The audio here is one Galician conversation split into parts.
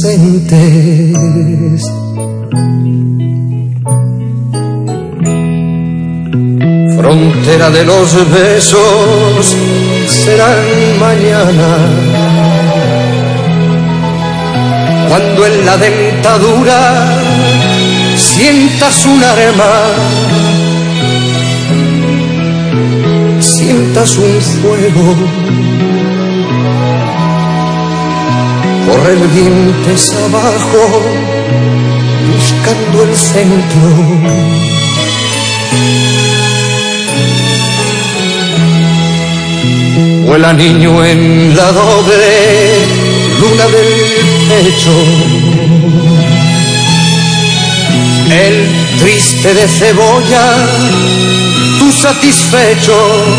presentes. Frontera de los besos serán mañana, cuando en la dentadura sientas un arma, sientas un fuego, correr dientes abajo buscando el centro. Vuela niño en la doble luna del pecho, el triste de cebolla, tú satisfecho.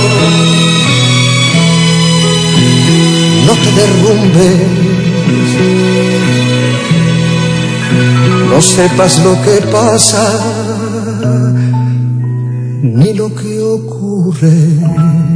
No te derrumbes, no sepas lo que pasa, ni lo que ocurre.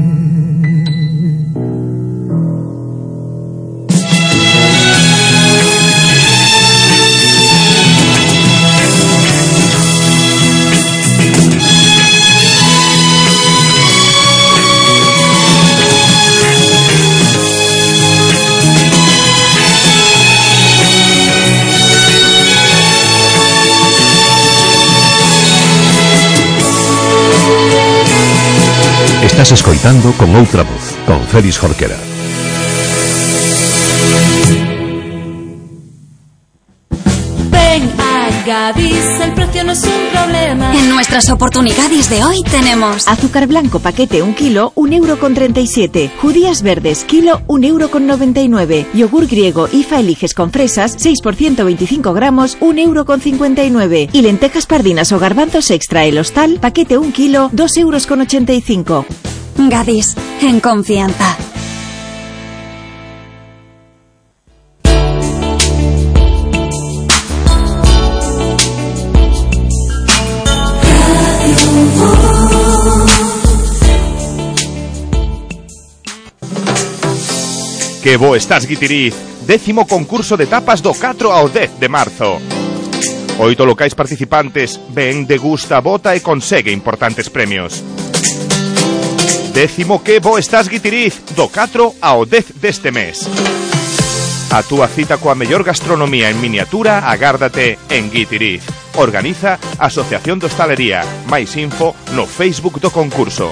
Estás escoitando Con Outra Voz, con Félix Jorquera. Ven a Gadis, el precio no es un problema. En nuestras oportunidades de hoy tenemos azúcar blanco paquete 1 kilo, 1,37 €. Judías verdes kilo, 1,99 €. Yogur griego IFA Eliges con fresas 6 por 125 gramos, 1,59 €. Y lentejas pardinas o garbanzos extra El Hostal paquete 1 kilo, 2,85 €. Gadis, en confianza. Que bo estás, Guitiriz, 10º concurso de tapas do 4 ao 10 de marzo. 8 locais participantes, ven, degusta, vota e consegue importantes premios. 10º Que bo estás, Guitiriz, do 4 ao 10 deste mes. A túa cita coa mellor gastronomía en miniatura agárdate en Guitiriz. Organiza Asociación de Hostalería. Máis info no Facebook do concurso.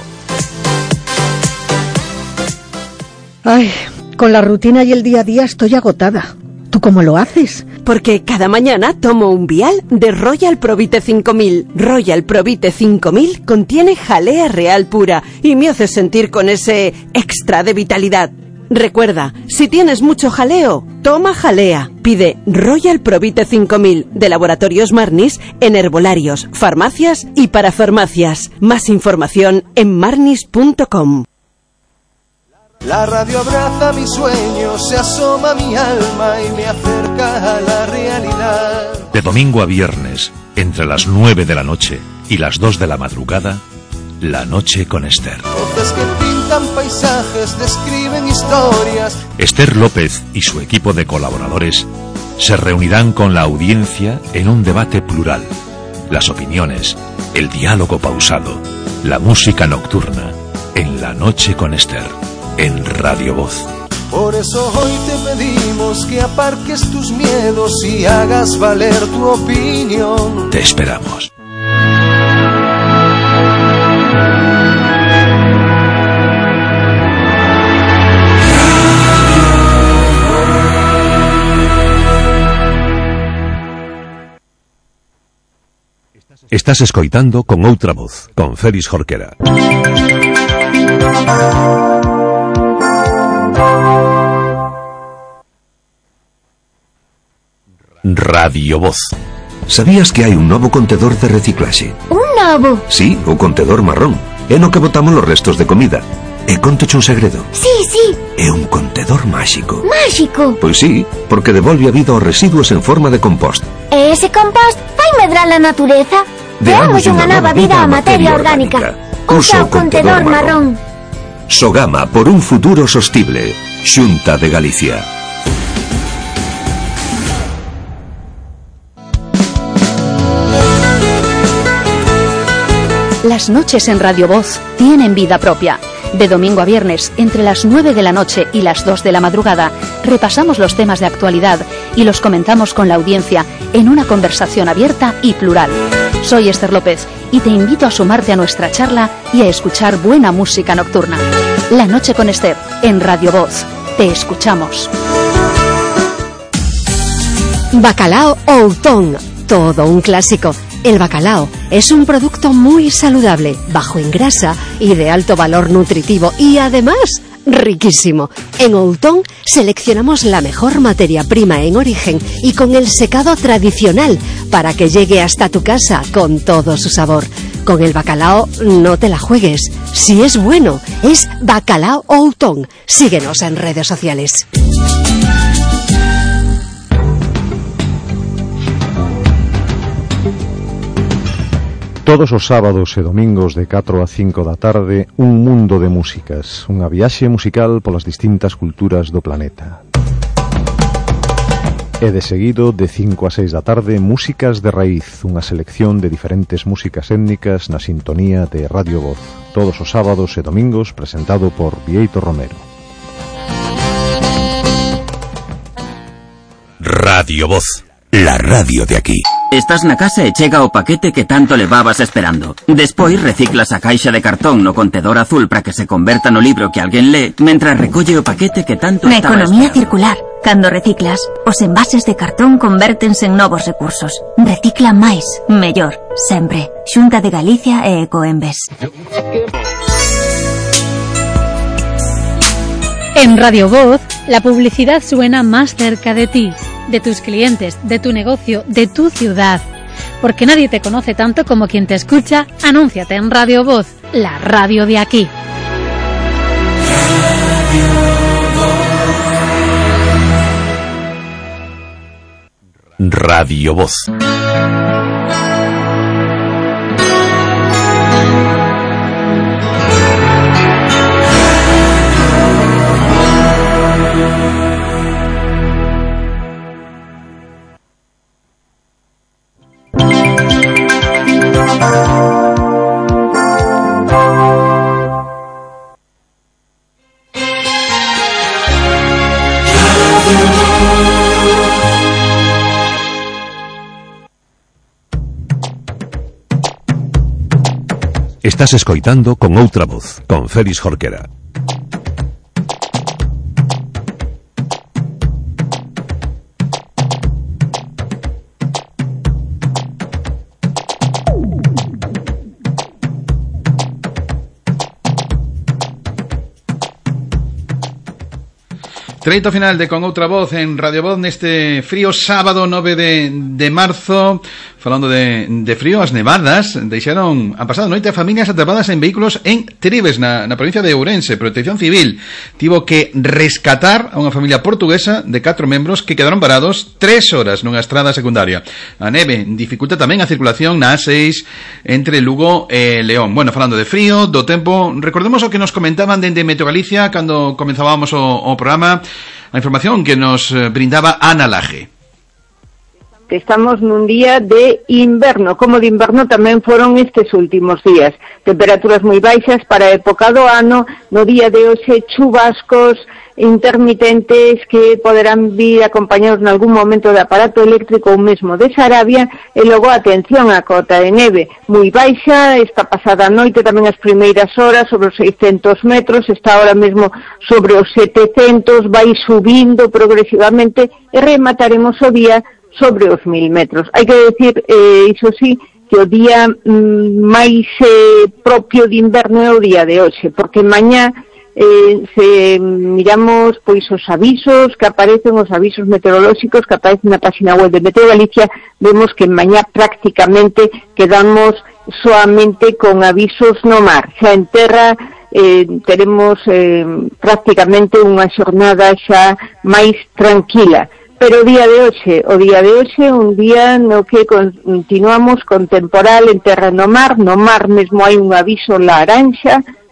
Ay, con la rutina y el día a día estoy agotada. ¿Tú cómo lo haces? Porque cada mañana tomo un vial de Royal Provite 5000. Royal Provite 5000 contiene jalea real pura y me hace sentir con ese extra de vitalidad. Recuerda, si tienes mucho jaleo, toma jalea. Pide Royal Provite 5000 de Laboratorios Marnis en herbolarios, farmacias y parafarmacias. Más información en marnis.com. La radio abraza mis sueños, se asoma mi alma y me acerca a la realidad. De domingo a viernes, entre las 9 de la noche y las 2 de la madrugada, La Noche con Esther. Voces que pintan paisajes, describen historias. Esther López y su equipo de colaboradores se reunirán con la audiencia en un debate plural. Las opiniones, el diálogo pausado, la música nocturna, en La Noche con Esther. En Radio Voz. Por eso hoy te pedimos que aparques tus miedos y hagas valer tu opinión. Te esperamos. Estás escoitando Con Outra Voz, con Félix Jorquera. Radio Voz. Sabías que hai un novo contedor de reciclaxe? Un novo? Sí, o contedor marrón. É no que botamos os restos de comida. E contoche un segredo. Sí, sí. É un contedor máxico. Máxico? Pois sí, porque devolve a vida aos residuos en forma de compost. E ese compost vai medrar a natureza? Deamos unha nova vida á materia orgánica. Usa o contedor marrón. Sogama por un futuro sostible. Xunta de Galicia. Las noches en Radio Voz tienen vida propia. De domingo a viernes, entre las 9 de la noche y las 2 de la madrugada, repasamos los temas de actualidad y los comentamos con la audiencia en una conversación abierta y plural. Soy Esther López y te invito a sumarte a nuestra charla y a escuchar buena música nocturna. La noche con Esther, en Radio Voz. Te escuchamos. Bacalao Outón, todo un clásico. El bacalao es un producto muy saludable, bajo en grasa y de alto valor nutritivo y además riquísimo. En Outón seleccionamos la mejor materia prima en origen y con el secado tradicional para que llegue hasta tu casa con todo su sabor. Con el bacalao no te la juegues. Si es bueno, es Bacalao Outón. Síguenos en redes sociales. Todos os sábados e domingos de 4 a 5 da tarde, un mundo de músicas, unha viaxe musical polas distintas culturas do planeta. E de seguido, de 5 a 6 da tarde, Músicas de Raíz, unha selección de diferentes músicas étnicas na sintonía de Radio Voz. Todos os sábados e domingos, presentado por Bieito Romero. Radio Voz, la radio de aquí. Estás na casa e chega o paquete que tanto levabas esperando. Despois reciclas a caixa de cartón no contedor azul para que se converta no libro que alguén lee, mentras recolle o paquete que tanto Na estaba economía esperando. circular, cando reciclas, os envases de cartón convértense en novos recursos. Recicla máis, mellor, sempre. Xunta de Galicia e Ecoembes. En Radio Voz, la publicidad suena más cerca de ti, de tus clientes, de tu negocio, de tu ciudad. Porque nadie te conoce tanto como quien te escucha. Anúnciate en Radio Voz, la radio de aquí. Radio Voz. Estás escoitando Con Outra Voz, con Félix Jorquera. Treito final de Con Outra Voz en Radio Voz neste frío sábado 9 de marzo. Falando de frío, as nevadas deixaron a pasada noite a familias atrapadas en vehículos en Tribes, na provincia de Ourense. Protección Civil tivo que rescatar a unha familia portuguesa de 4 membros que quedaron varados 3 horas nunha estrada secundaria. A neve dificulta tamén a circulación na A6 entre Lugo e León. Bueno, falando de frío, do tempo, recordemos o que nos comentaban dende Meteo Galicia cando comenzábamos o programa, a información que nos brindaba Ana Laje. Que estamos nun día de inverno, como de inverno tamén foron estes últimos días. Temperaturas moi baixas para a época do ano, no día de hoxe chubascos intermitentes que poderán vir acompañados en algún momento de aparato eléctrico ou mesmo de Sarabia, e logo atención á cota de neve moi baixa, esta pasada noite tamén as primeiras horas sobre os 600 metros, está ahora mesmo sobre os 700, vai subindo progresivamente e remataremos o día sobre os 1000 metros. Hai que decir, iso sí, que o día máis propio de inverno é o día de hoxe, porque mañá se miramos pois os avisos que aparecen, os avisos meteorolóxicos que aparecen na página web de Meteo Galicia, vemos que mañá prácticamente quedamos soamente con avisos no mar. Xa en terra teremos prácticamente unha xornada xa máis tranquila. Pero o día de hoxe, un día no que continuamos con temporal en terra no mar mesmo hai un aviso laranxa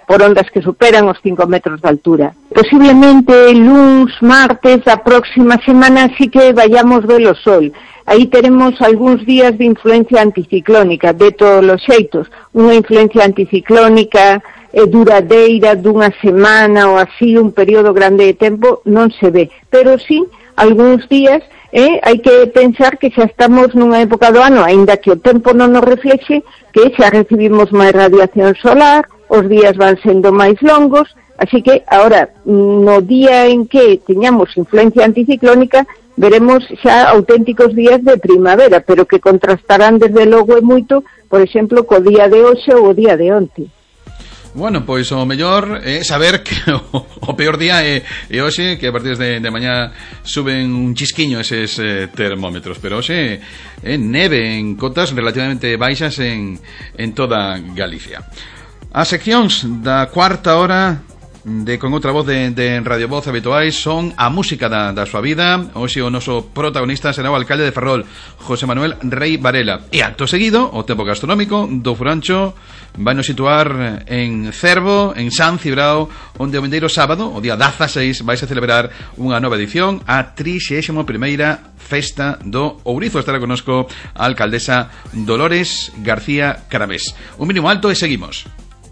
por ondas que superan os 5 metros de altura. Posiblemente luns, martes da próxima semana sí que vayamos ver o sol. Aí teremos algúns días de influencia anticiclónica, de todos os xeitos. Unha influencia anticiclónica duradeira dunha semana ou así, un período grande de tempo, non se ve. Pero sí, algúns días, hai que pensar que xa estamos nunha época do ano, aínda que o tempo non nos reflexe, que xa recibimos máis radiación solar, os días van sendo máis longos, así que, agora, no día en que teñamos influencia anticiclónica, veremos xa auténticos días de primavera, pero que contrastarán desde logo e moito, por exemplo, co día de hoxe ou o día de onte. Bueno, pois o mellor é saber que o peor día é hoxe, que a partir de mañá suben un chisquiño eses termómetros, pero hoxe é neve en cotas relativamente baixas en toda Galicia. As seccións da cuarta hora de Con Outra Voz de Radio Voz habituais son a música da súa vida. Hoxe o noso protagonista será o alcalde de Ferrol, José Manuel Rei Varela. E acto seguido, o tempo gastronómico do Furancho vai nos situar en Cervo, en San Cibrao, onde o vindeiro sábado, o día 16, vais a celebrar unha nova edición, a 31ª Festa do Ourizo. Estará connosco a alcaldesa Dolores García Caramés. Un mínimo alto e seguimos.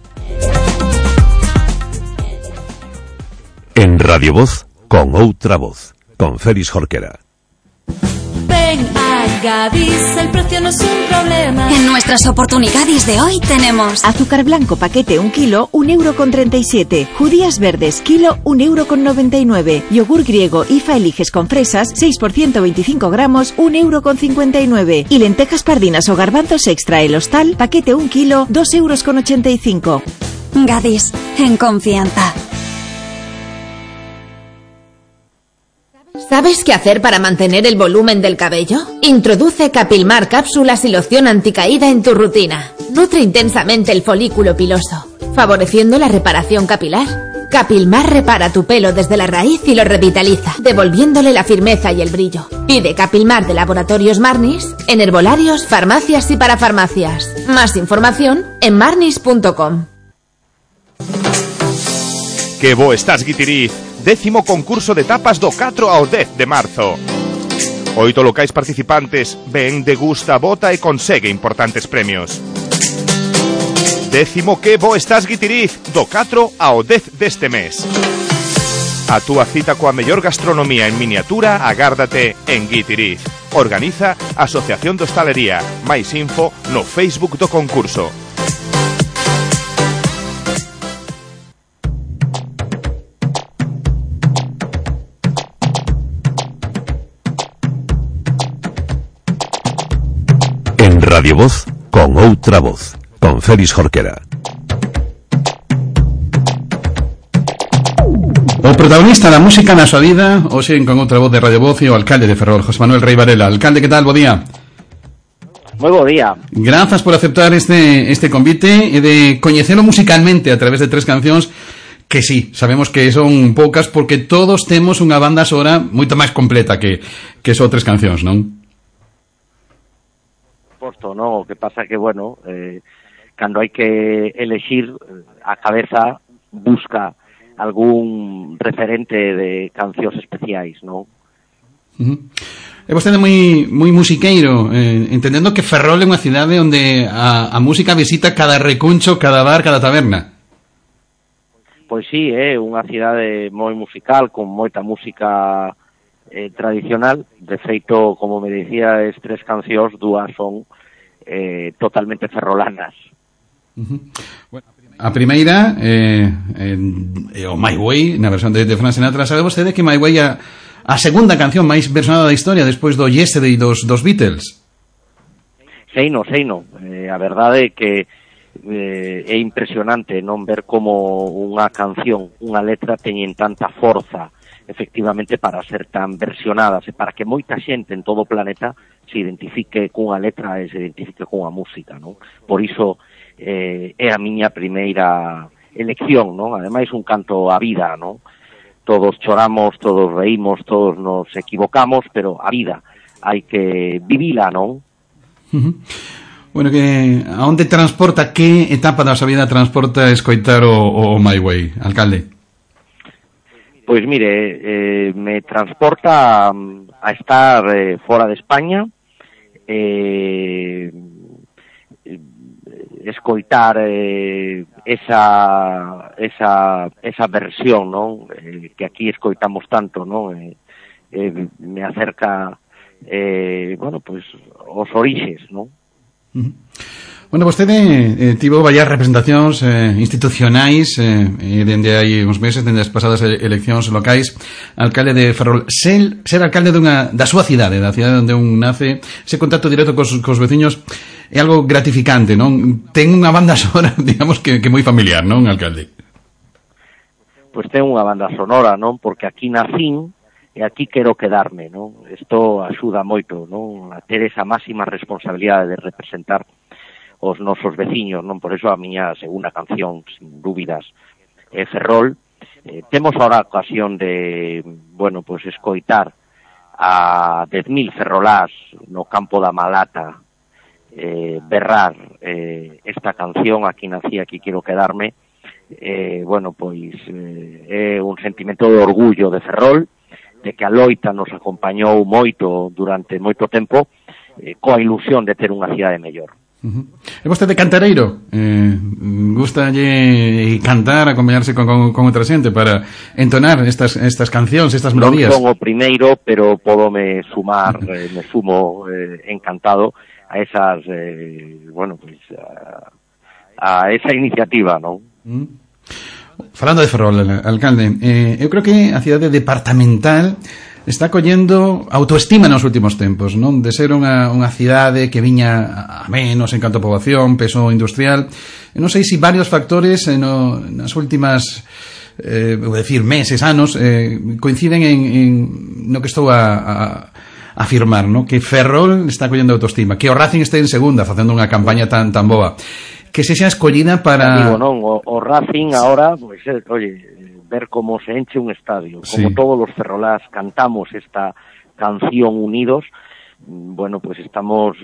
En Radio Voz, Con Outra Voz, con Félix Jorquera. Ven a Gadis, el precio no es un problema. En nuestras oportunidades de hoy tenemos azúcar blanco paquete 1 kilo, 1,37 €. Judías verdes kilo, 1,99 €. Yogur griego IFA Eliges con fresas, 6 por 125 gramos, 1,59 €. Y lentejas pardinas o garbanzos extra el hostal, paquete 1 kilo, 2,85 €. Gadis, en confianza. ¿Sabes qué hacer para mantener el volumen del cabello? Introduce Capilmar cápsulas y loción anticaída en tu rutina. Nutre intensamente el folículo piloso, favoreciendo la reparación capilar. Capilmar repara tu pelo desde la raíz y lo revitaliza, devolviéndole la firmeza y el brillo. Pide Capilmar de Laboratorios Marnis en herbolarios, farmacias y parafarmacias. Más información en marnis.com. Que bo estás, Guitiriz. 10º concurso de tapas do 4 ao 10 de marzo. 8 locais participantes, ven, degusta, vota e consegue importantes premios. 10º Que bo estás, Guitiriz, do 4 ao 10 deste mes. A túa cita coa mellor gastronomía en miniatura agárdate en Guitiriz. Organiza a Asociación de Hostalería. Máis info no Facebook do concurso. En Radio Voz, Con Outra Voz, con Félix Jorquera. O protagonista da música na súa vida, hoxe Con Outra Voz de Radio Voz, e o alcalde de Ferrol, José Manuel Rei Varela. Alcalde, que tal? Bo día. Moi bo día. Grazas por aceptar este convite e de coñecelo musicalmente a través de 3 cancións que sí, sabemos que son poucas porque todos temos unha banda sonora moito máis completa que só 3 cancións, non? No, o que pasa que, bueno, cando hai que elexir, a cabeza busca algún referente de cancións especiais, non? É vostede moi musiqueiro, entendendo que Ferrol é unha cidade onde a música visita cada recuncho, cada bar, cada taberna. Pois sí, é unha cidade moi musical, con moita música tradicional. De feito, como me dicía, es 3 cancións, 2 son totalmente ferrolanas. Bueno, a primeira o My Way, na versión de Frank Sinatra. Sabe vostede que My Way é a segunda canción máis versionada da historia despois do Yesterday dos Beatles? Seino. A verdade é que é impresionante non ver como unha canción, unha letra teñen tanta forza efectivamente para ser tan versionadas e para que moita xente en todo o planeta se identifique cunha letra e se identifique cunha música, non? Por iso é a miña primeira elección, non? Ademais un canto á vida, non? Todos choramos, todos reímos, todos nos equivocamos, pero a vida hai que vivila, non? Bueno, que a onde transporta, que etapa da súa vida transporta escoitar o My Way, alcalde? Pois mire, me transporta a estar fora de España, escoitar esa versión, non? Que aquí escoitamos tanto, non? Me acerca, bueno, pois, os orixes, non? Bueno, vostede tivo varias representacións institucionais dende hai uns meses, dende as pasadas eleccións locais, alcalde de Ferrol. Ser alcalde da súa cidade, da cidade onde un nace, ese contacto directo cos veciños é algo gratificante, non? Ten unha banda sonora, digamos que moi familiar, non, alcalde? Pois ten unha banda sonora, non? Porque aquí nacín e aquí quero quedarme, non? Isto axuda moito, non? A ter esa máxima responsabilidade de representar os nosos veciños, non? Por eso a miña segunda canción, sin dúbidas, é Ferrol. Temos ahora a ocasión de, bueno, pues escoitar a 10.000 ferrolás no campo da Malata berrar esta canción, Aquí nací, aquí quiero quedarme. Bueno, pois é un sentimento de orgullo de Ferrol, de que a loita nos acompañou moito durante moito tempo, coa ilusión de ter unha cidade mellor. É vostede cantareiro? Gustalle cantar, acompañarse con outra xente para entonar estas cancións, estas melodías? Non son o primeiro, pero podome sumar, me sumo encantado a esas, bueno, pues, a esa iniciativa, non? Falando de Ferrol, alcalde, eu creo que a cidade departamental está collendo autoestima nos últimos tempos, non? De ser unha cidade que viña a menos en canto a poboación, peso industrial. Non sei se varios factores nas últimas meses, anos, coinciden en no que estou a afirmar, non? Que Ferrol está collendo autoestima, que o Racing este en segunda facendo unha campaña tan boa, que se xa escollida para... Digo, non, o Racing ahora, pues, oye, ver como se enche un estadio, como sí, todos los ferrolás cantamos esta canción unidos, bueno, pues estamos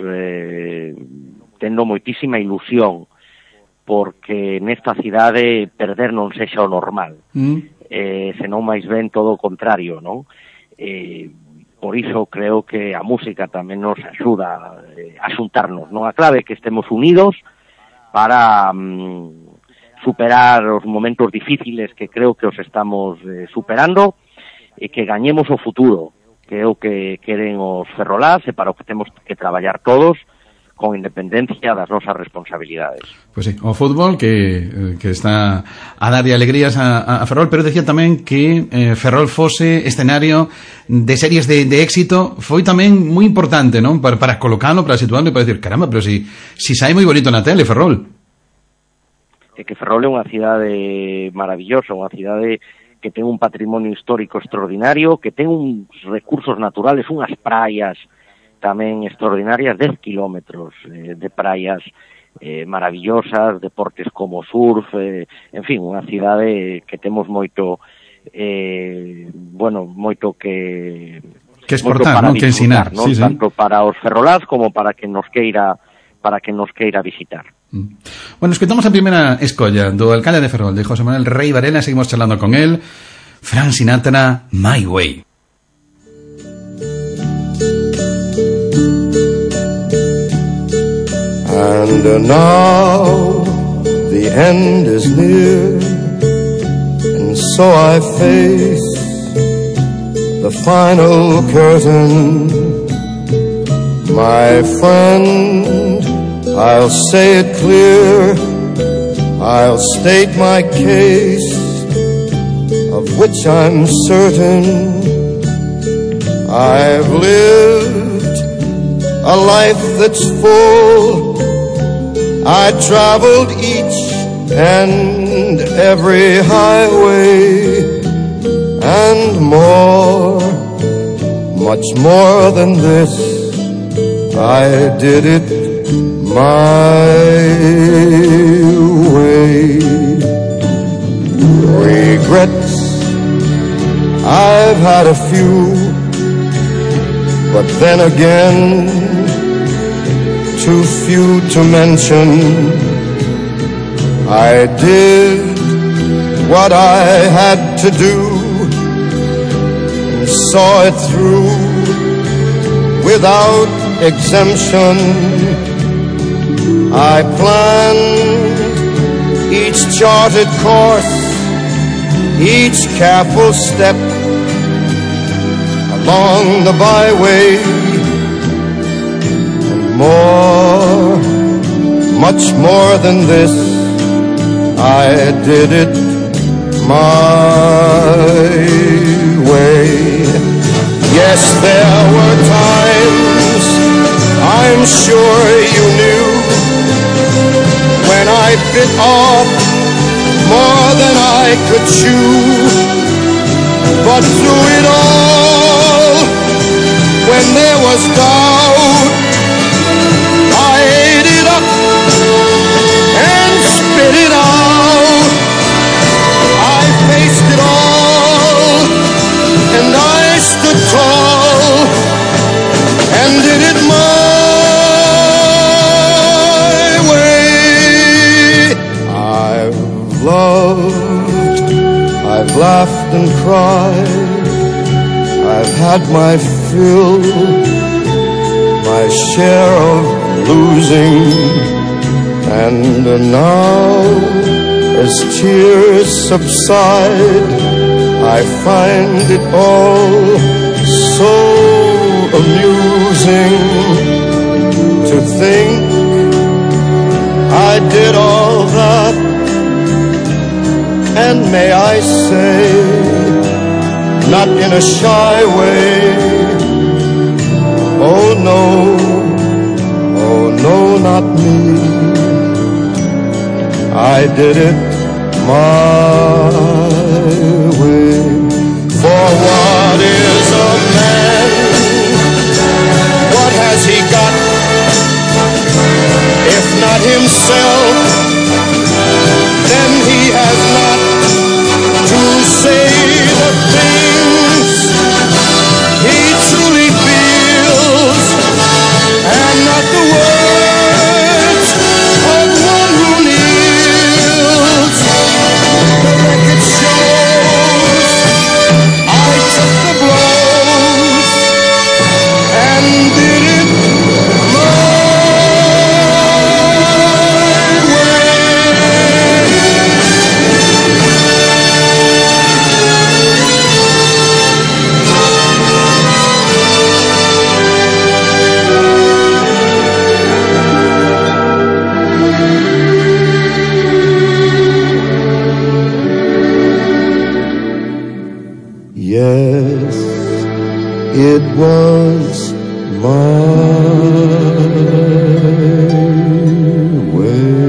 tendo moitísima ilusión, porque nesta cidade perder non sexa o normal, senón máis ben todo o contrario, non? Por iso creo que a música tamén nos axuda a xuntarnos, non? A clave é que estemos unidos para superar os momentos difíciles, que creo que os estamos superando, e que gañemos o futuro, que é o que queren os ferrolás, e para o que temos que traballar todos con independencia das nosas responsabilidades. Pois sí, o fútbol que está a darlle alegrías a Ferrol, pero decía tamén que Ferrol fose escenario de series de éxito, foi tamén moi importante, non? Para colocarlo, para situarlo e para decir, caramba, pero si sai moi bonito na tele, Ferrol. É que Ferrol é unha cidade maravillosa, unha cidade que ten un patrimonio histórico extraordinario, que ten uns recursos naturales, unhas praias tamén extraordinarias, 10 kilómetros de praias maravillosas, deportes como surf, en fin, unha cidade que temos moito, bueno, moito que exportar, non? Que ensinar, ¿no? Sí, sí. Tanto para os ferrolás como para que nos queira visitar. Bueno, escoitamos a primeira escolla do alcalde de Ferrol, de José Manuel Rey Varela. Seguimos charlando con él. Frank Sinatra, My Way. And now the end is near, and so I face the final curtain. My friend, I'll say it clear, I'll state my case, of which I'm certain. I've lived a life that's full, I traveled each and every highway, and more, much more than this, I did it my way. Regrets, I've had a few, but then again, too few to mention. I did what I had to do and saw it through without exemption. I planned each charted course, each careful step along the byway, and more, much more than this, I did it my way. Yes, there were times, I'm sure you knew, when I bit off more than I could chew. But through it all, when there was doubt, I ate it up and spit it out. I faced it all, and I stood tall and did it my way. I've loved, I've laughed and cried, I've had my fill, my share of losing, and now as tears subside, I find it all so amusing to think I did all that, and may I say, not in a shy way, oh no, not me. I did it my way. For what is a man? What has he got? If not himself, then he has not to say the things he truly feels, and not the words of one who kneels. The record shows I took the blows and did it my Yes, it was my way.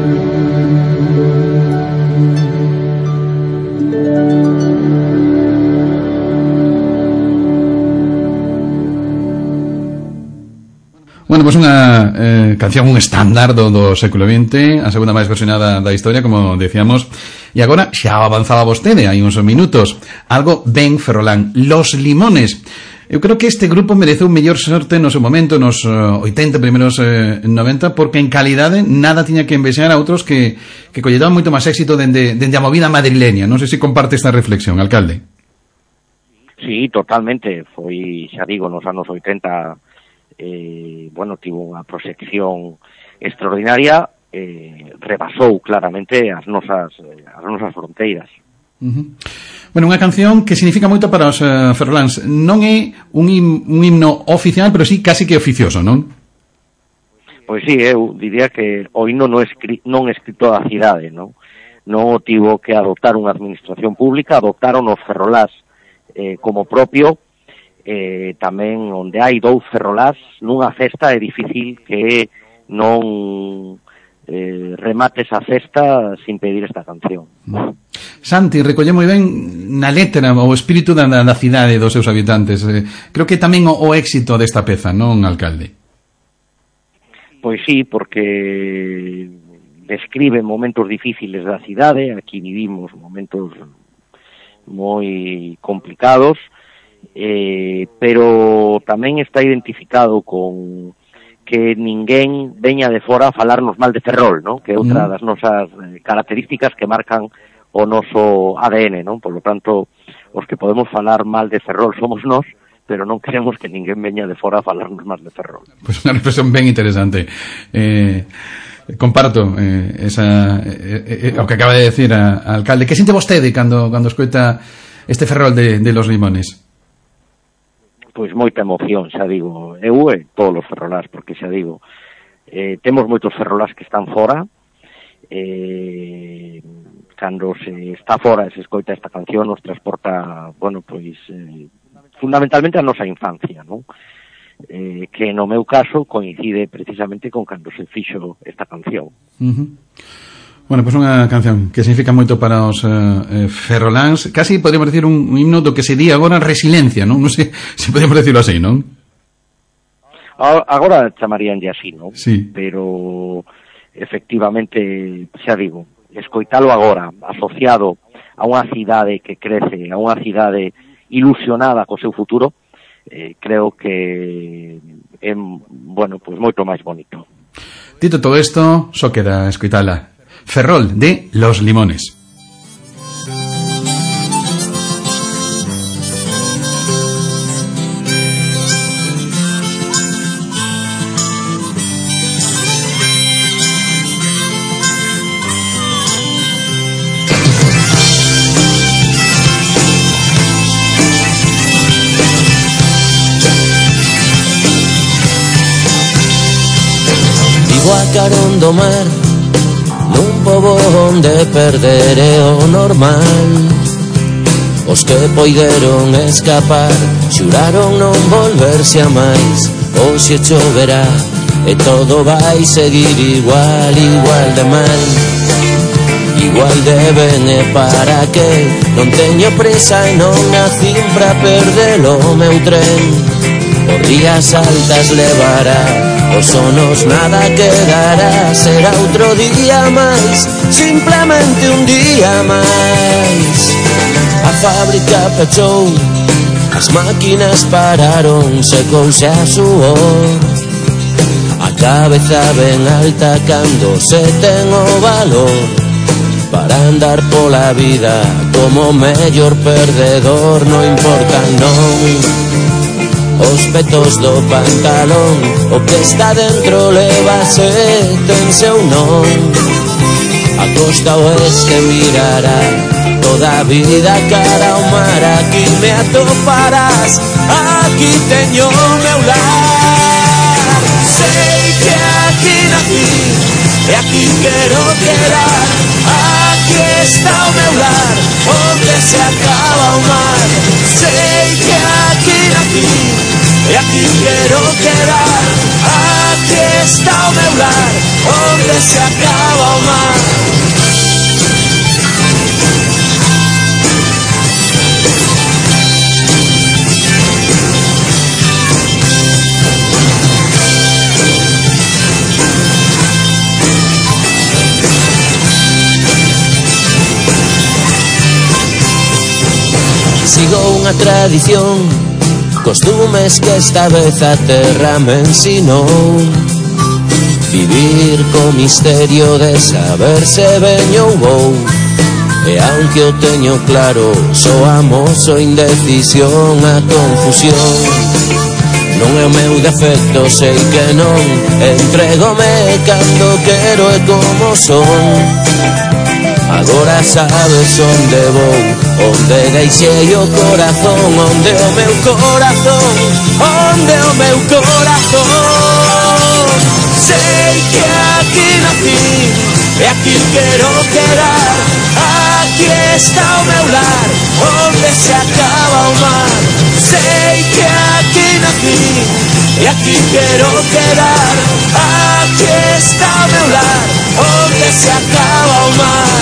Bueno, pues unha canción, un estándar do século XX, a segunda máis versionada da historia, como decíamos, e agora xa avanzaba vostede hai uns minutos, algo ben ferrolán, Los Limones. Eu creo que este grupo mereceu mellor sorte no seu momento, nos 80, primeiros 90, porque en calidade nada tiña que envexar a outros que colletaban moito máis éxito dende a movida madrileña. Non sei se comparte esta reflexión, alcalde. Sí, totalmente. Foi, xa digo, nos anos 80, bueno, tivo unha proxección extraordinaria, rebasou claramente as nosas fronteiras. Bueno, unha canción que significa moito para os ferroláns. Non é un himno oficial, pero sí casi que oficioso, non? Pois sí, eu diría que o himno non escrito da cidade, non o tivo que adoptar unha administración pública, adoptaron os ferrolás como propio. Tamén onde hai 2 ferrolás nunha festa é difícil que non remates a festa sin pedir esta canción. Santi, recolle moi ben na letra o espírito da cidade dos seus habitantes. Creo que tamén o éxito desta peza, non, alcalde? Pois sí, porque describe momentos difíciles da cidade. Aquí vivimos momentos moi complicados, pero tamén está identificado con que ninguén veña de fora a falarnos mal de Ferrol, non? Que é outra das nosas características que marcan o noso ADN, non? Por lo tanto, os que podemos falar mal de Ferrol somos nós, pero non queremos que ninguén veña de fora a falarnos mal de Ferrol. Pois unha reflexión ben interesante. Comparto o que acaba de decir a alcalde. Que sente vostede cando escoita este Ferrol de Los Limones? Pois moita emoción, xa digo. Eu e todos os ferrolás, porque xa digo, temos moitos ferrolás que están fora. Cando se está fora e se escoita esta canción nos transporta, bueno, pois fundamentalmente a nosa infancia, non? Que no meu caso coincide precisamente con cando se fixo esta canción. Bueno, pois unha canción que significa moito para os ferroláns, casi podríamos decir un himno do que se di agora resiliencia, non? Non sei se podemos decirlo así, non? Agora chamaríanlle así, non? Sí. Pero efectivamente, xa digo, escoitalo agora, asociado a unha cidade que crece, a unha cidade ilusionada co seu futuro, creo que é, bueno, pois moito máis bonito. Dito todo isto, só queda escoitala. Ferrol de Los Limones. Vivo a carón do mar, nun pobo onde perderé o normal. Os que poideron escapar xuraron non volverse a máis. Hoxe choverá e todo vai seguir igual, igual de mal, igual de ben. E para que non teño presa e non nacín pra perdelo o meu tren. Por rías altas levará, os sonos nada quedará. Será outro día máis, simplemente un día máis. A fábrica pechou, as máquinas pararon, secouse a suor. A cabeza ben alta cando se ten o valor para andar pola vida como mellor perdedor. Non importa non os petos do pantalón, o que está dentro levase, ten seu non. A costa oeste mirará toda a vida cara ao mar. Aquí me atoparás, aquí teño o meu lar. Sei que aquí nací e aquí quero quedar. Aquí está o meu lar, onde se acaba o mar. Sei que aquí nací e aquí quero quedar. Aquí está o meu lar, onde se acaba o mar. Sigo unha tradición, costumes que esta vez a terra me ensinou. Vivir co misterio de saber se veño ou vou. E aunque o teño claro, soamos o indecisión, a confusión. Non é o meu defecto, sei que non. Entregome cando quero e como son. Agora sabes onde vou, onde deixei o corazón, onde o meu corazón, onde o meu corazón. Sei que aquí nací e aquí quero quedar. Aquí está o meu lar, onde se acaba o mar. Sei que aquí nací e aquí quero quedar. Aquí está o meu lar, onde se acaba o mar.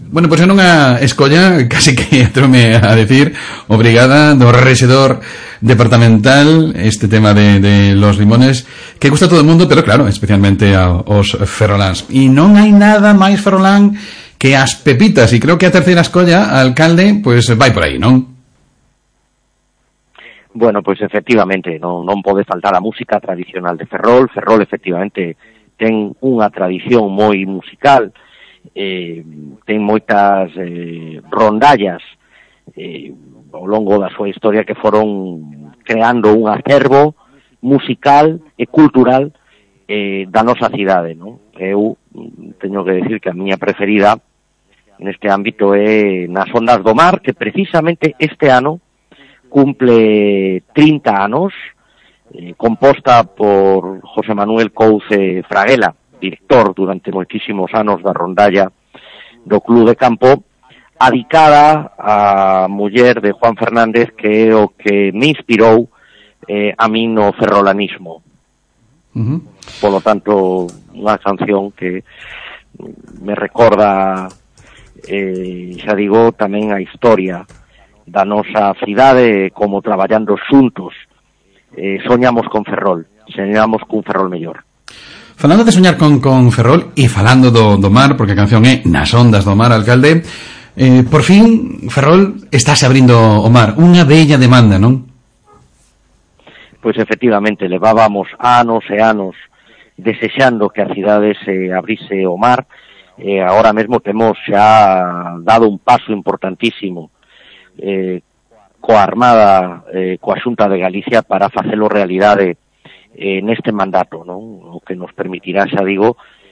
Bueno, pois en unha escolla, casi que atrome a decir, obrigada do rexedor departamental, este tema de los limones, que gusta a todo o mundo, pero claro, especialmente aos ferroláns. E non hai nada máis ferrolán que as pepitas, e creo que a terceira escolla, alcalde, pois vai por aí, non? Bueno, pois efectivamente, non pode faltar a música tradicional de Ferrol. Ferrol efectivamente ten unha tradición moi musical, ten moitas rondallas ao longo da súa historia que foron creando un acervo musical e cultural da nosa cidade, non? Eu teño que decir que a miña preferida neste ámbito é Nas ondas do mar, que precisamente este ano cumple 30 anos, composta por José Manuel Couce Fraguela, director durante moitísimos anos da rondalla do Club de Campo, adicada á muller de Juan Fernández, que é o que me inspirou a min no ferrolanismo. Polo tanto, unha canción que me recorda, xa digo, tamén a historia da nosa cidade, como traballando xuntos soñamos con Ferrol, soñamos cun Ferrol mellor. Falando de soñar con Ferrol e falando do mar, porque a canción é Nas ondas do mar, alcalde, por fin Ferrol estáse abrindo o mar, unha bella demanda, non? Pois efectivamente, levábamos anos e anos desexando que a cidade se abrise o mar, e agora mesmo temos xa dado un paso importantísimo coa Armada, coa Xunta de Galicia, para facelo realidade neste mandato, non? O que nos permitirá, xa digo,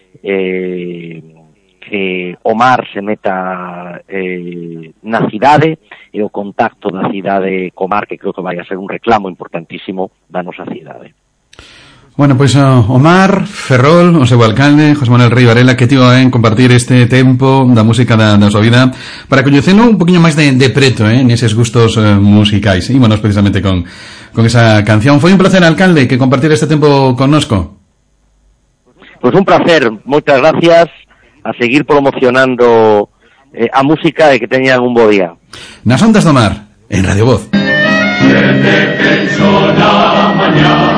que o mar se meta na cidade e o contacto da cidade co mar, que creo que vai a ser un reclamo importantísimo da nosa cidade. Bueno, pois o mar, Ferrol, o seu alcalde, José Manuel Rei Varela, que tivo en compartir este tempo da música da súa vida para coñecelo un poquinho máis de preto, neses gustos musicais. E, bueno, precisamente con esa canción. Foi un placer, alcalde, que compartir este tempo connosco. Pois un placer, moitas gracias, a seguir promocionando a música e que teñan un bo día. Nas ondas do mar, en Radio Voz. Desde que na mañá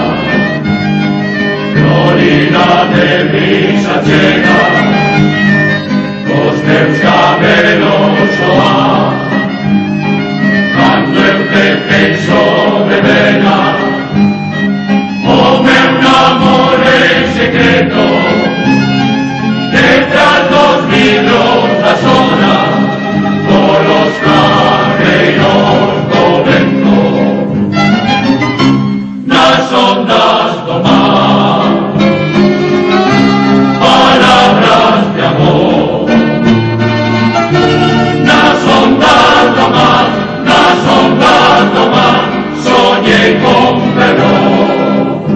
Florina de brisa chega, os teus cabelos o mar. Cando eu te penso de vena, o meu namoro en secreto, detrás dos vidros da zona, polos carreiros do vento, nas ondas do mar. Con Ferrol,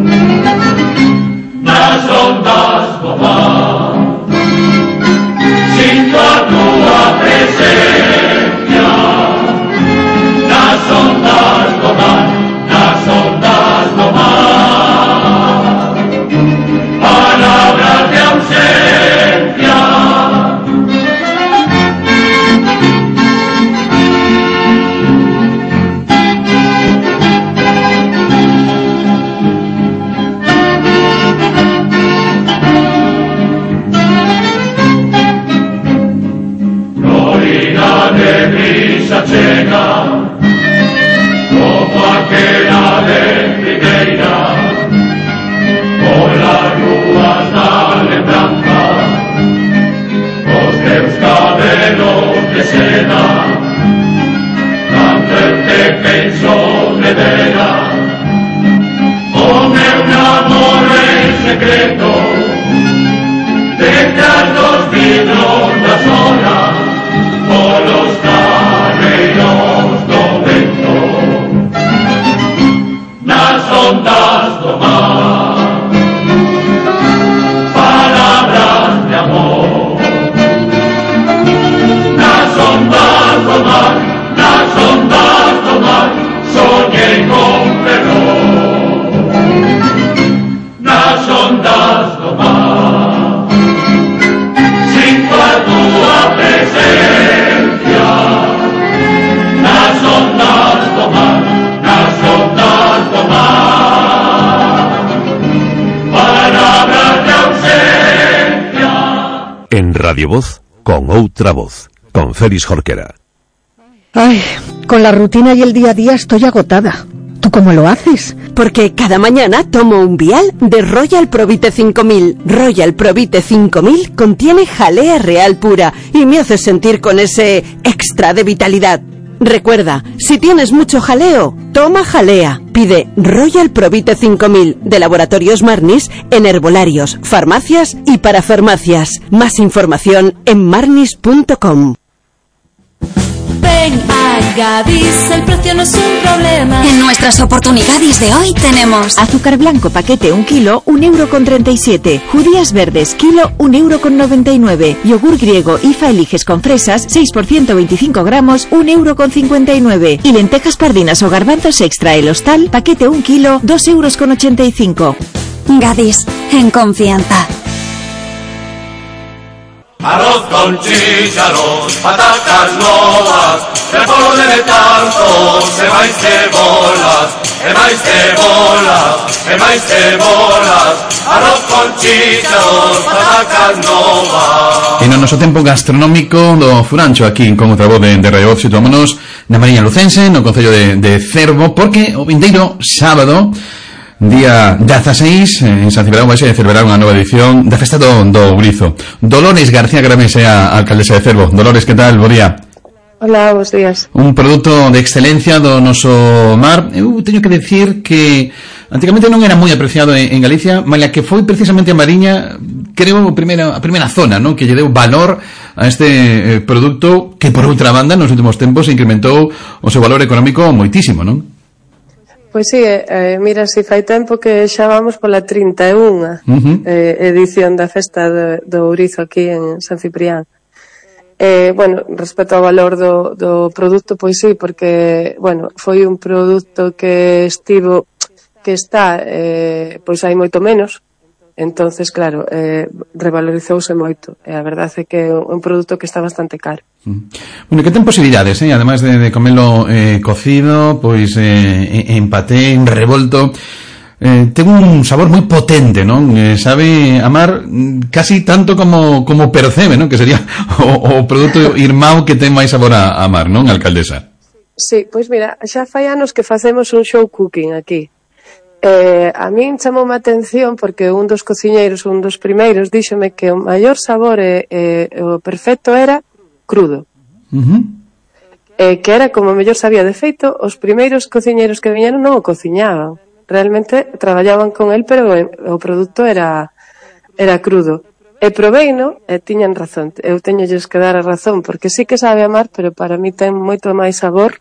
nas ondas do mar, sinto a tua presencia, nas ondas do mar, nas ondas do mar, palabras de ausencia. Chega como aquela de Figueira, polas ruas da lembranza, os teus cabelos de seda, cando eu te penso de vera, o meu namoro en secreto, detrás dos vidros da zona, polos carreiros Radio Voz con outra voz, con Félix Jorquera. Ay, con la rutina y el día a día estoy agotada. ¿Tú cómo lo haces? Porque cada mañana tomo un vial de Royal Provite 5000. Royal Provite 5000 contiene jalea real pura y me hace sentir con ese extra de vitalidad. Recuerda, si tienes mucho jaleo, toma jalea. Pide Royal Provite 5000 de Laboratorios Marnis en herbolarios, farmacias y parafarmacias. Más información en marnis.com. Ven a Gadis, el precio no es un problema. En nuestras oportunidades de hoy tenemos azúcar blanco paquete 1 kilo, 1,37 €. Judías verdes kilo, 1,99 €. Yogur griego IFA eliges con fresas, 6 por 125 gramos, 1,59 €. Y lentejas pardinas o garbanzos extra el hostal, paquete 1 kilo, 2,85 €. Gadis, en confianza. Arroz con chícharos, patacas novas, repollo de tanto, se vais cebolas, arroz con chícharos, patacas novas. E no noso tempo gastronómico do Furancho, aquí con outra voz de Radio Voz, situámonos na Mariña Lucense, no concello de Cervo, porque o vindeiro sábado, día 16, en San Cibrao vai se celebrar unha nova edición da Festa do Ourizo. Dolores García Grames é a alcaldesa de Cervo. Dolores, que tal? Bo día. Hola, bons días. Un produto de excelencia do noso mar. Eu teño que decir que antigamente non era moi apreciado en Galicia, mas que foi precisamente a Mariña, creo, a primeira zona, non, que lle deu valor a este produto que, por outra banda, nos últimos tempos incrementou o seu valor económico moitísimo, non? Pois sí, mira, si fai tempo que xa vamos pola 31ª edición da Festa do Ourizo aquí en San Ciprián. Bueno, respecto ao valor do produto, pois sí, porque, bueno, foi un produto que está, pois hai moito menos, entonces, claro, revalorizouse moito. A verdade é que é un produto que está bastante caro. Bueno, que ten posibilidades, ademais de comelo cocido, pois en paté, en revolto, ten un sabor moi potente, non? Sabe amar casi tanto como percebe, non? Que sería o produto irmão que ten máis sabor a mar, non, alcaldesa? Sí, pois mira, xa fai anos que facemos un show cooking aquí. A min chamou a atención porque un dos cociñeiros, un dos primeiros, díxome que o maior sabor o perfecto era crudo. Que era como mellor sabía. De feito, os primeiros cociñeiros que viñeron non o cociñaban. Realmente traballaban con el, pero o produto era crudo. E proveino, e tiñan razón. Eu teñolles que dar a razón, porque sí que sabe amar, pero para mí ten moito máis sabor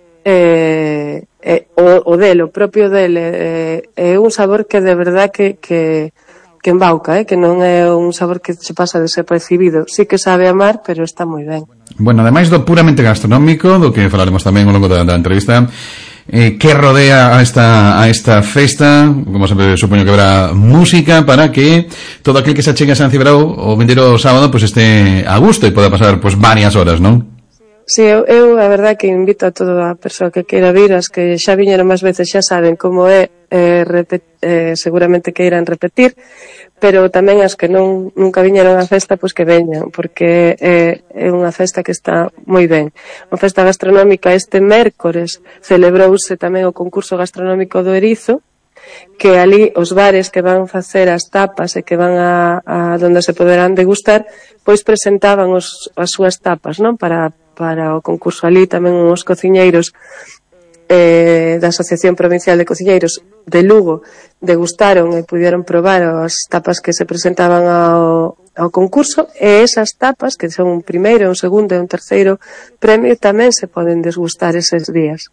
o dele, o propio dele, é un sabor que de verdad que embauca, que non é un sabor que se pasa desapercibido. Sí que sabe amar, pero está moi ben. Bueno, ademais do puramente gastronómico, do que falaremos tamén ao longo da entrevista, que rodea a esta festa, como sempre supoño que habrá música para que todo aquel que se achegue a San Cibrao o vindeiro sábado pues esté a gusto e poda pasar pues varias horas, non? Sí, eu a verdade que invito a toda a persoa que queira vir, as que xa viñeron máis veces xa saben como é, seguramente que irán repetir, pero tamén as que nunca viñeron á festa, pois que veñan, porque é unha festa que está moi ben. Unha festa gastronómica. Este mércores celebrouse tamén o concurso gastronómico do Erizo, que ali os bares que van facer as tapas e que van a donde se poderán degustar, pois presentaban as súas tapas, non? Para o concurso. Ali tamén uns cociñeiros da Asociación Provincial de Cociñeiros de Lugo degustaron e puderon probar as tapas que se presentaban ao concurso, e esas tapas, que son un primeiro, un segundo e un terceiro premio, tamén se poden desgustar eses días.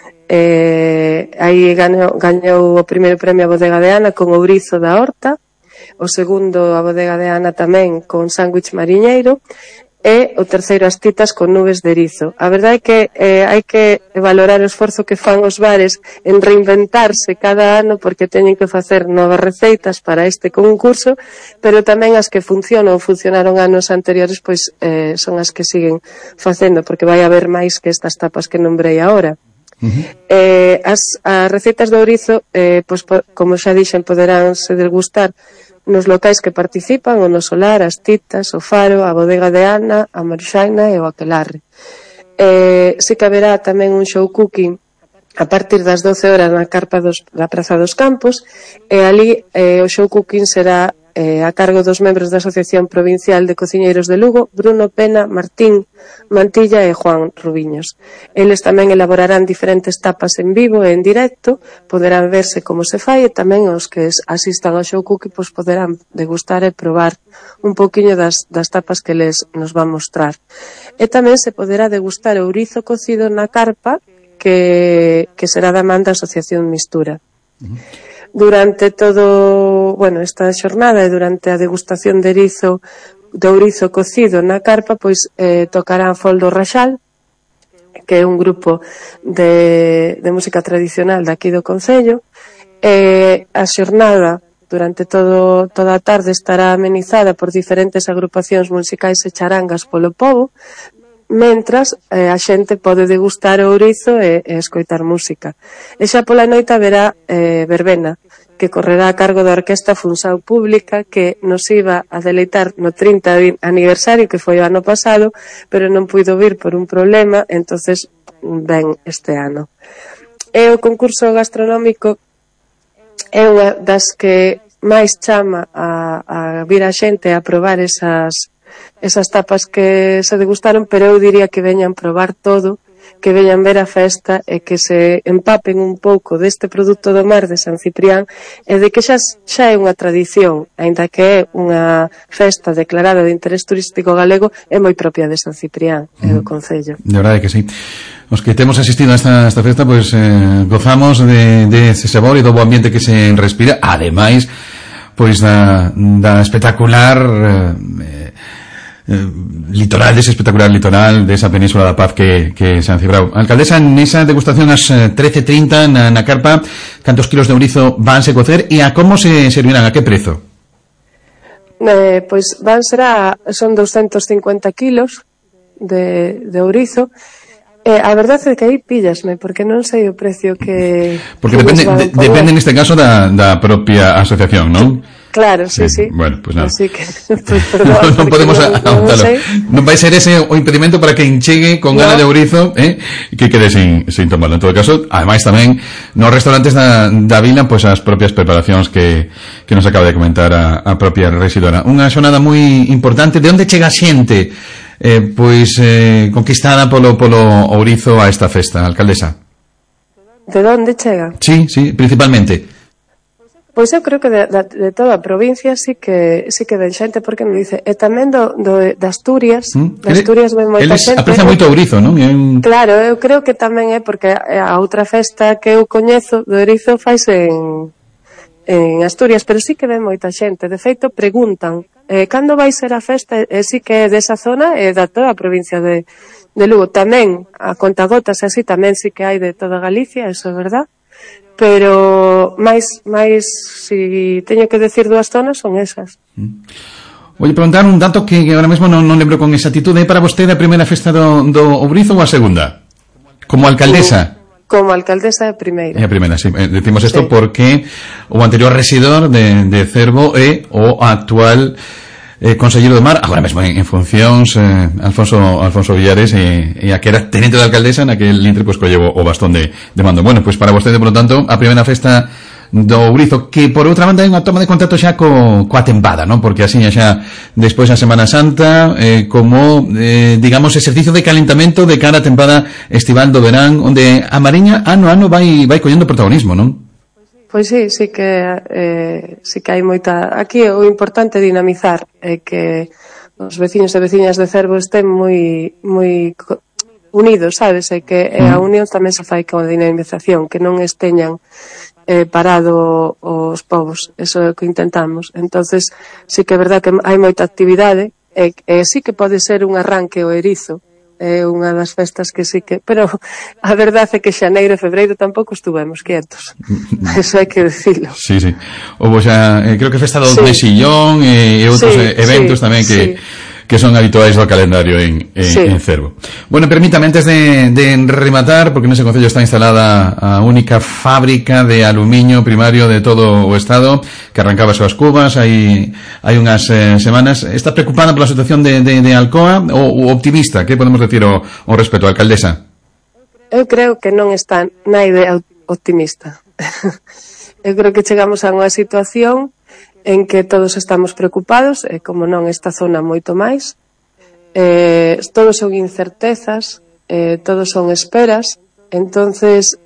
Aí gañou o primeiro premio a Bodega de Ana con ourizo da horta, o segundo a Bodega de Ana tamén con sándwich mariñeiro, e o terceiro as titas con nubes de erizo. A verdade é que hai que valorar o esforzo que fan os bares en reinventarse cada ano, porque teñen que facer novas receitas para este concurso, pero tamén as que funcionaron anos anteriores, pois son as que siguen facendo, porque vai haber máis que estas tapas que nombrei agora. As receitas do ourizo, pois, como xa dixen, poderánse degustar nos locais que participan, o no Solar, as Titas, o Faro, a Bodega de Ana, a Marixaina e o Aquelarre. Si que haberá tamén un show cooking a partir das 12 horas na carpa da Praza dos Campos, e ali o show cooking será a cargo dos membros da Asociación Provincial de Cociñeiros de Lugo, Bruno Pena, Martín Mantilla e Juan Rubiños. Eles tamén elaborarán diferentes tapas en vivo e en directo, poderán verse como se fai, e tamén os que asistan ao show cooking pois poderán degustar e probar un poquinho das tapas que nos van mostrar. E tamén se poderá degustar ourizo cocido na carpa, que será da man da Asociación Mistura. Durante esta xornada e durante a degustación de ourizo cocido na carpa, pois tocarán Foldo Raxal, que é un grupo de música tradicional daqui do Concello. A xornada durante toda a tarde estará amenizada por diferentes agrupacións musicais e charangas polo pobo, mentras a xente pode degustar o ourizo e escoitar música. E xa pola noite haberá verbena, que correrá a cargo da Orquesta Funsao Pública, que nos iba a deleitar no 30 aniversario, que foi o ano pasado, pero non puido vir por un problema, entonces ven este ano. E o concurso gastronómico é unha das que máis chama a vir a xente a probar esas tapas que se degustaron, pero eu diría que veñan probar todo, que veñan ver a festa e que se empapen un pouco deste produto do mar de San Ciprián, e de que xa é unha tradición, aínda que é unha festa declarada de interés turístico galego, é moi propia de San Ciprián e do Concello. De verdade que sí. Os que temos asistido a esta festa, pois gozamos de ese sabor e do bo ambiente que se respira, ademais pois da espectacular litoral, dese espectacular litoral desa Península da Paz que San Cibrao. Alcaldesa, nesa degustación ás 13:30 na carpa, cantos kilos de ourizo vanse cocer e a como se servirán, a que prezo? Pois son 250 kilos de ourizo. A verdade é que aí píllasme, porque non sei o precio que... Porque depende neste caso da propia asociación, non? Claro, sí. Bueno, pues nada. Así que, perdón, non podemos aguantalo. Non vai ser ese o impedimento para que enchegue con gana de ourizo, que quede sin tomarlo. En todo caso, ademais tamén nos restaurantes da vila, pois as propias preparacións que nos acaba de comentar a propia residora. Unha xornada moi importante. De onde chega a xente conquistada polo ourizo a esta festa, alcaldesa? De onde chega? Sí, principalmente. Pois eu creo que de toda a provincia sí que ven xente, porque me dice, e tamén de Asturias, de Asturias ven moita xente. Eles aprecian moito o ourizo, non? Claro, eu creo que tamén é porque a outra festa que eu coñezo do ourizo faise en Asturias, pero sí que ven moita xente. De feito, preguntan, cando vai ser a festa? E sí que é desa zona e da toda a provincia de Lugo. Tamén, a contagotas así, tamén sí que hai de toda Galicia, eso é verdad. Pero máis si teño que decir dúas zonas son esas. Vou preguntar un dato que ahora mesmo non lembro con exactitud. É para vostede a primeira festa do ourizo ou a segunda? Como alcaldesa? Como alcaldesa é a primeira. É a primeira, sí. Decimos isto porque o anterior residor de Cervo é o actual conselleiro do mar, agora mesmo en funcións, Alfonso Villares, e a que era tenente de alcaldesa naquel intre, pois colleu o bastón de mando. Bueno, pois para vostede, por lo tanto, a primeira festa do ourizo, que por outra banda é unha toma de contacto xa coa tempada, non? Porque así xa despois a Semana Santa, como digamos exercicio de calentamento de cara a tempada estival do verán, onde a Mariña ano a ano vai collendo protagonismo, non? Pois sí que hai moita... Aquí o importante é dinamizar, é que os veciños e veciñas de Cervo estén moi unidos, sabes? É que a unión tamén se fai con a dinamización, que non esteñan parado os povos, eso é o que intentamos. Entonces sí que é verdad que hai moita actividade, e sí que pode ser un arranque o erizo, é unha das festas que sí que... Pero a verdade é que xaneiro e febreiro tampouco estuvemos quietos. Eso hai que decirlo. Sí. Houve xa, creo que festa do Mesillón e outros eventos tamén que que son habituais do calendario en Cervo. Bueno, permítame, antes de rematar, porque nese concello está instalada a única fábrica de aluminio primario de todo o estado, que arrancaba as súas cubas hai unhas semanas. Está preocupada pola situación de Alcoa ou optimista? Que podemos decir ao respecto, alcaldesa? Eu creo que non está na idea optimista. Eu creo que chegamos a unha situación en que todos estamos preocupados, e como non esta zona moito máis, todos son incertezas, todos son esperas, entonces,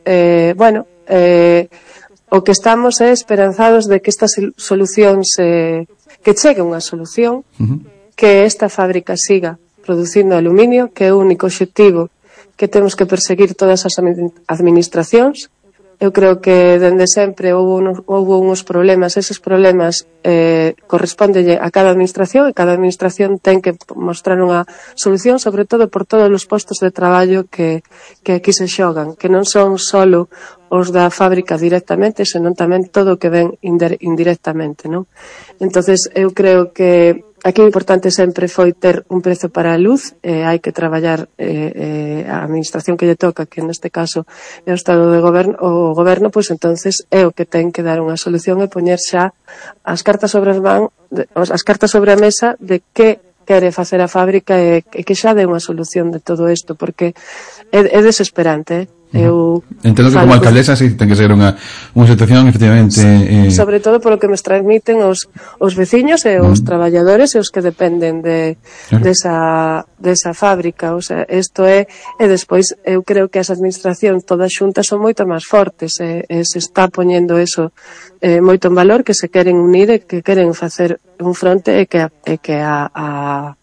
o que estamos é esperanzados de que esta solución que chegue unha solución, que esta fábrica siga producindo aluminio, que é o único obxectivo que temos que perseguir todas as administracións. Eu creo que dende sempre houve uns problemas, eses problemas correspóndelle a cada administración, e cada administración ten que mostrar unha solución, sobre todo por todos os postos de traballo que aquí se xogan, que non son solo os da fábrica directamente, senón tamén todo o que ven indirectamente, non? Entonces, eu creo que aquí o importante sempre foi ter un prezo para a luz, hai que traballar a administración que lle toca, que neste caso é o Estado de Goberno, o Goberno, pois entonces é o que ten que dar unha solución e poñer xa as cartas sobre a mesa de que quere facer a fábrica e que xa dé unha solución de todo isto, porque é desesperante, Entendo que como alcaldesa sí ten que ser unha situación efectivamente sobre todo polo que nos transmiten os veciños e os traballadores e os que dependen desa fábrica. O sea, isto é, e despois eu creo que as administracións todas xuntas son moito máis fortes, e se está poñendo eso moito en valor, que se queren unir e que queren facer un fronte, e que a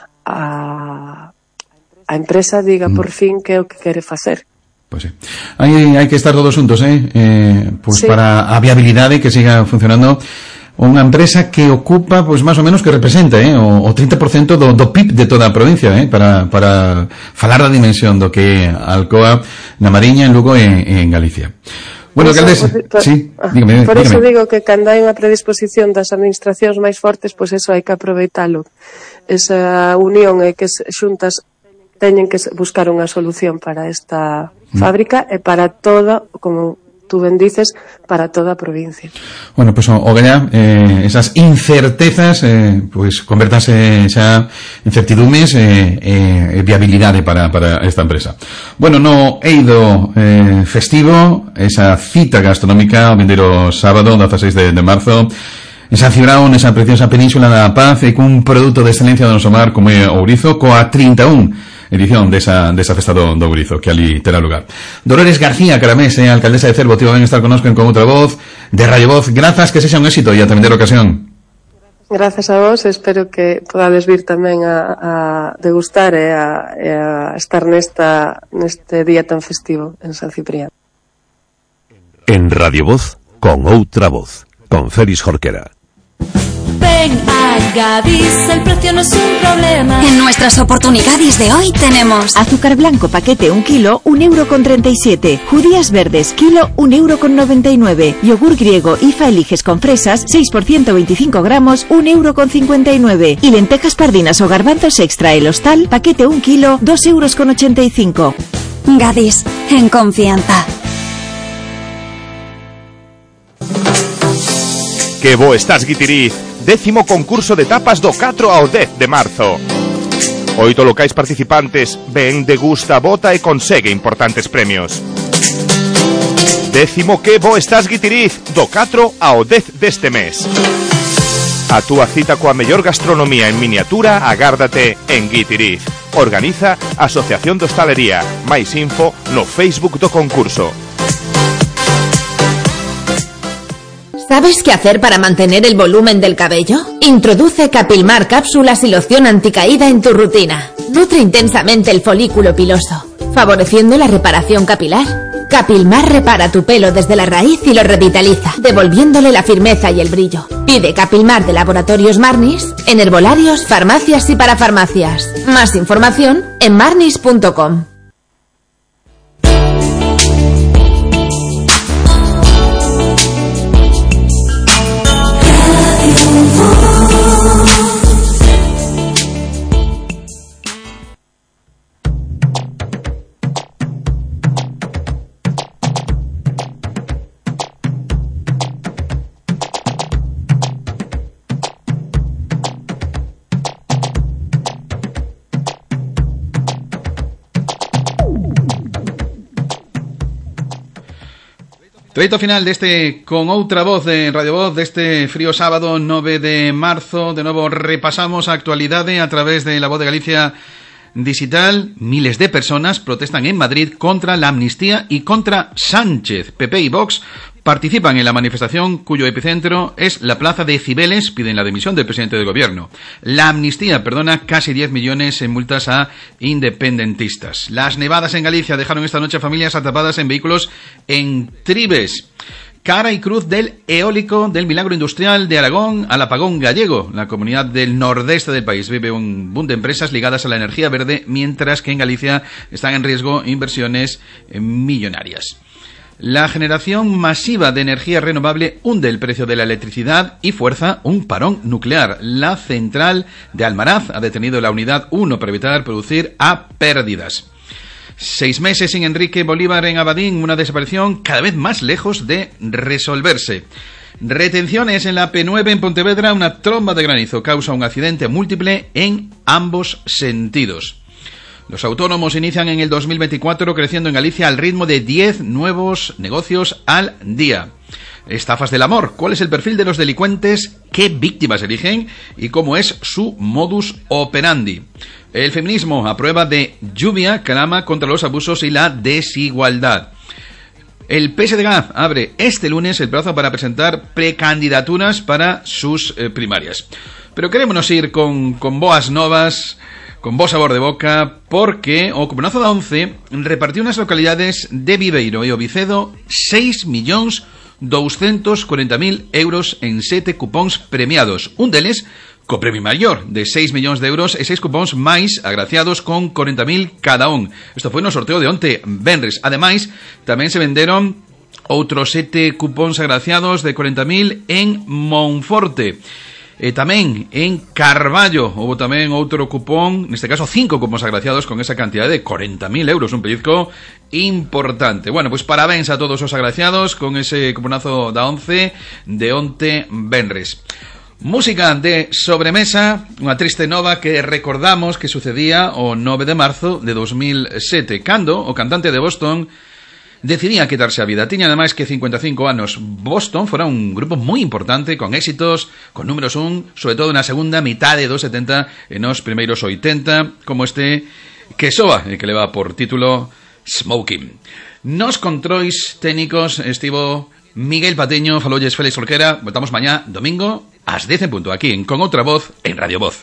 empresa diga por fin que é o que quere facer. Pois sí. Hai que estar todos xuntos, pois sí, para a viabilidade que siga funcionando unha empresa que ocupa, pois máis ou menos, que representa o 30% do PIB de toda a provincia, para falar da dimensión do que é Alcoa na Mariña, en Lugo e en Galicia. Bueno, alcaldesa, sí, dígame. Por eso digo que cando hai unha predisposición das administracións máis fortes, pois eso hai que aproveitalo. Esa unión é que xuntas teñen que buscar unha solución para esta fábrica e para toda, como tú ben dices, para toda a provincia. Bueno, pois o gaña, esas incertezas pois convértanse xa en certidumes e viabilidade para esta empresa. Bueno, no eido festivo, esa cita gastronómica o vindeiro sábado, 16 de marzo, en San Cibrao, nesa preciosa península da Paz, e cun produto de excelencia do noso mar como é o ourizo, coa 31 edición desa festa do ourizo que ali terá lugar. Dolores García Caramés, alcaldesa de Cervo, tivo ben estar connosco en Con Outra Voz de Radio Voz. Grazas, que sexa un éxito e a tamén ocasión. Grazas a vos, espero que podades vir tamén a degustar e a estar neste día tan festivo en San Ciprián. En Radio Voz, Con Outra Voz, con Félix Jorquera. Ven a Gadis, el precio no es un problema. En nuestras oportunidades de hoy tenemos azúcar blanco paquete 1 kilo, 1,37 €. Judías verdes kilo, 1,99 €. Yogur griego IFA Eliges con fresas, 6 por 125 gramos, 1,59 €. Y lentejas pardinas o garbanzos extra el hostal, paquete 1 kilo, 2,85 €. Gadis, en confianza. Que bo estás, Guitiriz. 10º concurso de tapas do 4 ao 10 de marzo. 8 locais participantes, ven, degusta, vota e consegue importantes premios. 10º Que bo estás, Guitiriz, do 4 ao 10 deste mes. A túa cita coa mellor gastronomía en miniatura agárdate en Guitiriz. Organiza Asociación de Hostalería. Máis info no Facebook do concurso. ¿Sabes qué hacer para mantener el volumen del cabello? Introduce Capilmar cápsulas y loción anticaída en tu rutina. Nutre intensamente el folículo piloso, favoreciendo la reparación capilar. Capilmar repara tu pelo desde la raíz y lo revitaliza, devolviéndole la firmeza y el brillo. Pide Capilmar de Laboratorios Marnis en herbolarios, farmacias y parafarmacias. Más información en marnis.com. Treito final deste Con Outra Voz de Radio Voz deste frío sábado 9 de marzo. De novo repasamos a actualidade a través de La Voz de Galicia Digital. Miles de personas protestan en Madrid contra la amnistía y contra Sánchez. PP y Vox participan en la manifestación cuyo epicentro es la plaza de Cibeles. Piden la dimisión del presidente del gobierno. La amnistía perdona casi 10 millones en multas a independentistas. Las nevadas en Galicia dejaron esta noche a familias atrapadas en vehículos en Tribes. Cara y cruz del eólico del milagro industrial de Aragón al apagón gallego. La comunidad del nordeste del país vive un boom de empresas ligadas a la energía verde, mientras que en Galicia están en riesgo inversiones millonarias. La generación masiva de energía renovable hunde el precio de la electricidad y fuerza un parón nuclear. La central de Almaraz ha detenido la unidad 1 para evitar producir a pérdidas. 6 meses sin Enrique Bolívar en Abadín, una desaparición cada vez más lejos de resolverse. Retenciones en la P9 en Pontevedra, una tromba de granizo causa un accidente múltiple en ambos sentidos. Los autónomos inician en el 2024 creciendo en Galicia al ritmo de 10 nuevos negocios al día. Estafas del amor. ¿Cuál es el perfil de los delincuentes? ¿Qué víctimas eligen? ¿Y cómo es su modus operandi? El feminismo a prueba de lluvia clama contra los abusos y la desigualdad. El PSG abre este lunes el plazo para presentar precandidaturas para sus primarias. Pero querémonos ir con boas novas, con bo sabor de boca, porque o Comunazo da 11 repartió unas localidades de Viveiro e Ovicedo 6.240.000 euros en 7 cupóns premiados. Un deles co premio maior de 6 millóns de euros e 6 cupóns máis agraciados con 40.000 cada un. Isto foi no sorteo de onte venres. Ademais, tamén se venderon outros 7 cupóns agraciados de 40.000 en Monforte. E tamén en Carballo houve tamén outro cupón, neste caso 5 cupóns agraciados con esa cantidad de 40.000 euros, un pellizco importante. Bueno, pues parabéns a todos os agraciados con ese cuponazo da 11 de onte venres. Música de sobremesa, unha triste nova que recordamos que sucedía o 9 de marzo de 2007, cando o cantante de Boston decidía quitarse a vida. Tiña ademais que 55 anos. Boston fora un grupo moi importante, con éxitos, con números 1, sobre todo na segunda mitade dos 70 e nos primeiros 80, como este que soa, que leva por título Smoking. Nos controis técnicos estivo Miguel Patiño, falolles Félix Olquera. Voltamos mañá, domingo, ás 10 en punto, aquí en Con Outra Voz, en Radio Voz.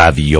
Radio